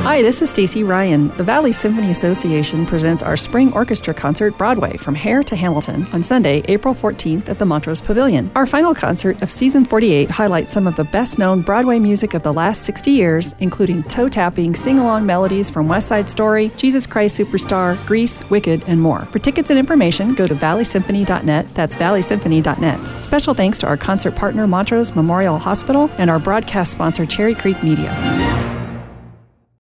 Hi, this is Stacy Ryan. The Valley Symphony Association presents our Spring Orchestra Concert Broadway from Hare to Hamilton on Sunday, April 14th at the Montrose Pavilion. Our final concert of Season 48 highlights some of the best-known Broadway music of the last 60 years, including toe-tapping, sing-along melodies from West Side Story, Jesus Christ Superstar, Grease, Wicked, and more. For tickets and information, go to valleysymphony.net. That's valleysymphony.net. Special thanks to our concert partner, Montrose Memorial Hospital, and our broadcast sponsor, Cherry Creek Media.